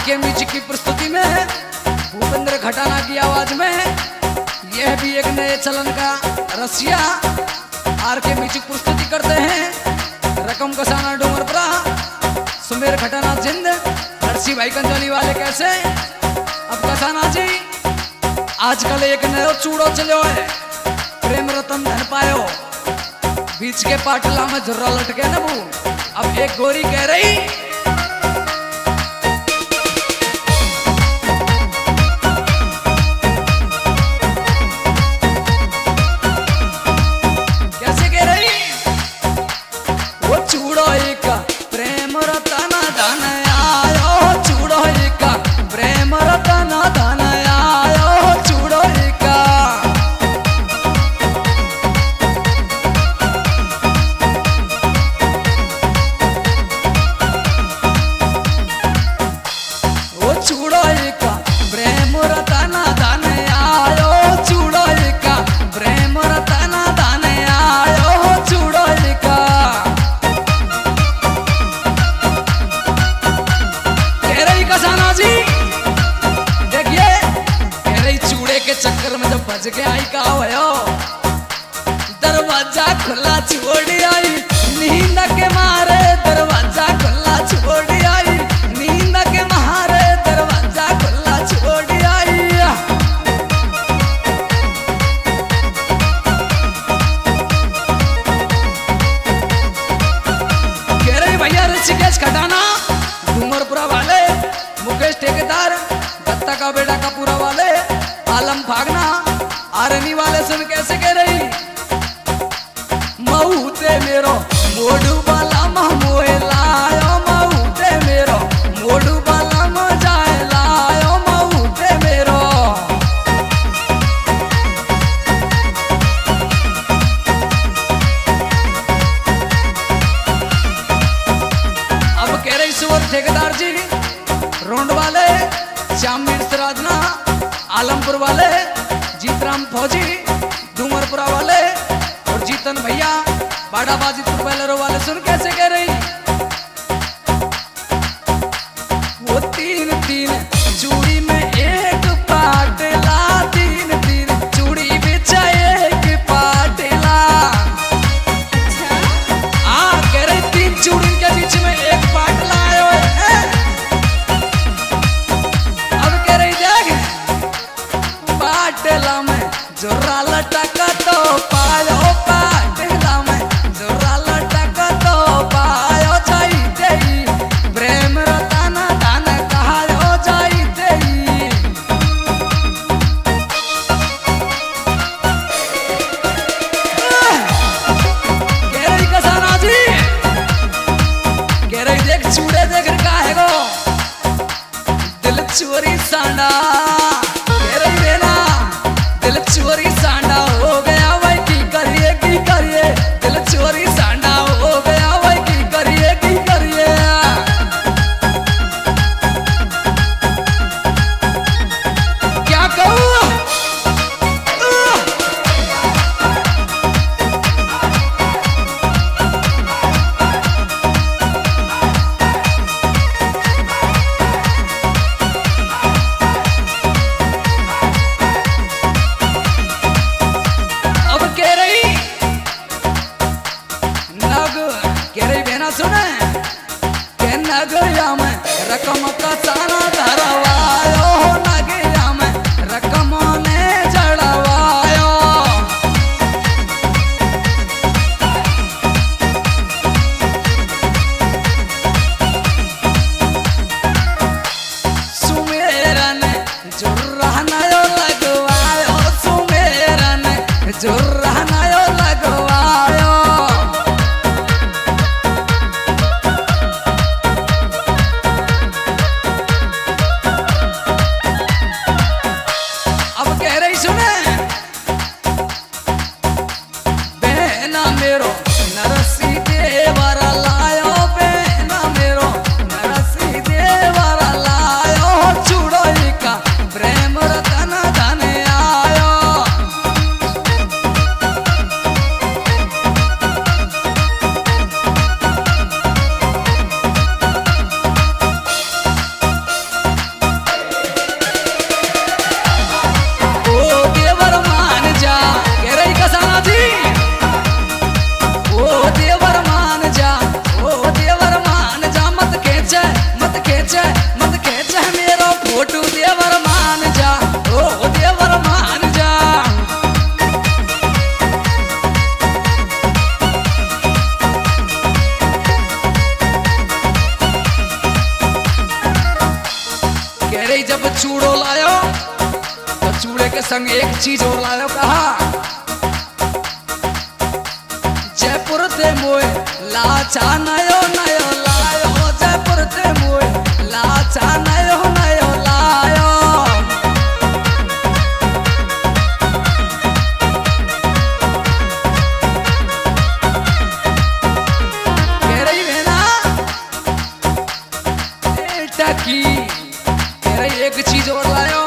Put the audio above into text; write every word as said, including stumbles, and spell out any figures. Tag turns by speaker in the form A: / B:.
A: के म्यूजिक की प्रस्तुति में भूपेंद्र खटाना की आवाज में यह भी एक नए चलन का रसिया आर के म्यूजिक प्रस्तुति करते हैं। रकम कसाना डूमरपुरा, सुमेर खटाना जिंद, हर्षी भाई कंजोली वाले कैसे। अब कसाना जी आजकल एक नयो चूड़ो चलो है, प्रेम रतन धन पायो, बीच के पाटला में झुर्रा लटके न बू। अब एक गोरी कह रही कैसे कह रही, वो चूड़ो एक प्रेम रतन धन आयो, चूड़ो एक प्रेम रतन धन आयो, चूड़ो एक। वो चूड़ो एक प्रेम रतन धन आयो, चूड़ो एक प्रेम रतन धन आयो, चूड़ो एक। कह रही कसाना जी देखिए, कह रही चूड़े के चक्कर में जब बज के आई का भयो, दरवाजा खुला छोड़ आई नींद के मारे, दरवाजा खुला छोड़ आई नींद के मारे, दरवाजा खुला छोड़ आई। कह रही भैया ऋषिकेश खटाना डूमरपुरा वाले, मुकेश ठेकेदार, दत्ता का बेटा कपूरा वाले, आलम फागना आरनी वाले सुन कैसे कह रही, मऊ ते मेरो मोडू वाला मोए लायो, मऊ ते मेरो मोडू वाला मजाए लायो, मऊ ते मेरो। अब कह रही सुवर ठेकेदार जी, रोंड वाले, श्याम राजना, आलमपुर वाले, जीतराम फौजी, डूमरपुरा वाले और जीतन भैया बाड़ाबाजी तुरबैलरों वाले सुन कैसे कह रही, वो तीन तीन चूड़ी में एक पाटला, तीन तीन चूड़ी बिछा एक पाटला। आ कह रही तीन चूड़ी के बीच में एक पाटला आयो है। अब कह रही देख पाटला में जोरा लटक तो पायो, पाटला में जोरा लटक तो पायो, जाई देई प्रेम रतन धन कहायो, जाई देई। कह रही कसाना जी, कह रही देख चूड़े देख का है गो दिल चोरी सांडा, कह रही देना दिल चोरी सांडा हो गया भाई, की करिए की करिए, दिल चोरी सांडा हो गया भाई, की करिए की करिए। क्या कहूँ लायो तो चूड़े के संग एक चीज और लायो। कहा जयपुर ते मोए लाचा नयो नयो लायो, जयपुर ते मोए लाचा नयो नयो लायो। कह रही है ना टकी, कह रही एक चीज और लायो